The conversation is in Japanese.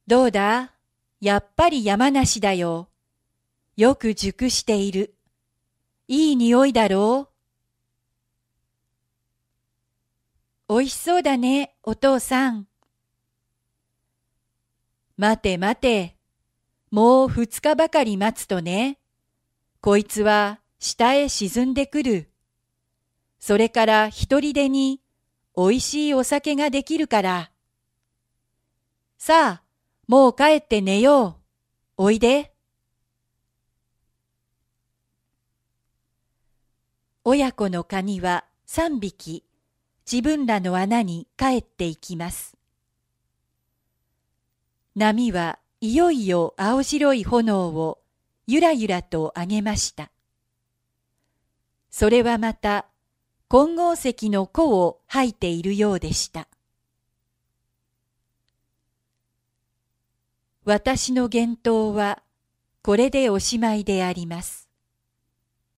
どうだ、やっぱり山梨だよ。よく熟している。いい匂いだろう。おいしそうだね、お父さん。待て待て。もう2日ばかり待つとね、こいつは下へ沈んでくる。それから一人でにおいしいお酒ができるから。さあ、もう帰って寝よう。おいで。親子のカニは3匹、自分らの穴に帰っていきます。波はいよいよ青白い炎をゆらゆらと上げました。それはまた金剛石の粉を吐いているようでした。私の言動はこれでおしまいであります。